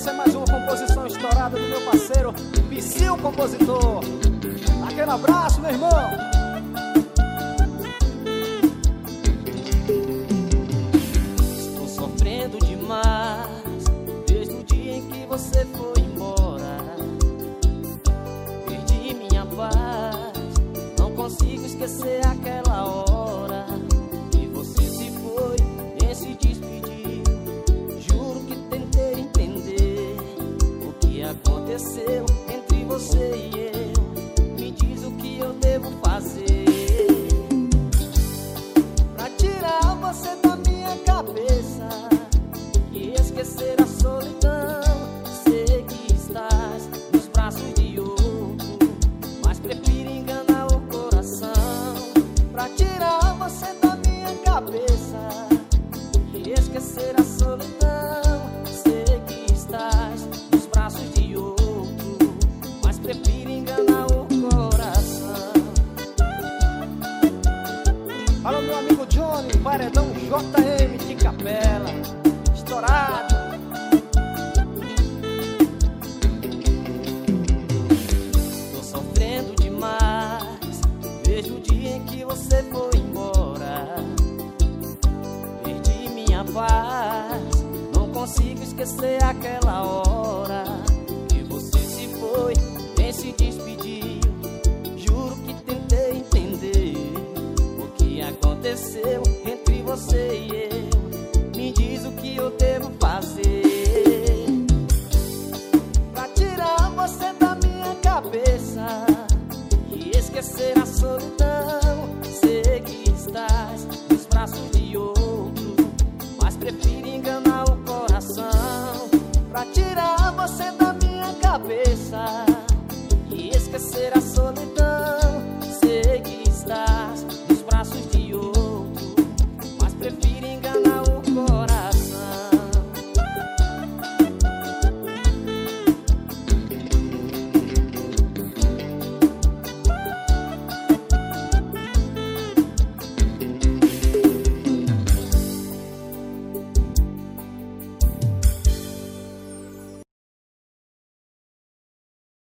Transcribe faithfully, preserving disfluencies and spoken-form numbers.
Essa é mais uma composição estourada do meu parceiro Psyu, compositor. Aquele abraço, meu irmão. Estou sofrendo demais desde o dia em que você foi embora. Perdi minha paz, não consigo esquecer aquela hora que você se foi e se despediu. Juro que tentei entender o que aconteceu entre você e eu. Me diz o que eu devo fazer pra tirar você da minha cabeça e esquecer a solidão. Sei que estás nos braços de outro, mas prefiro enganar o coração. Pra tirar você da minha cabeça e esquecer a solidão. Sei que estás nos braços de outro, mas prefiro enganar o coração. Alô, meu amigo Johnny, paredão J M de Capela, estourado. Tô sofrendo demais desde o dia em que você foi embora. Perdi minha paz, não consigo esquecer aquela hora que você se foi, nem se despediu. Juro que tentei entender o que aconteceu entre você e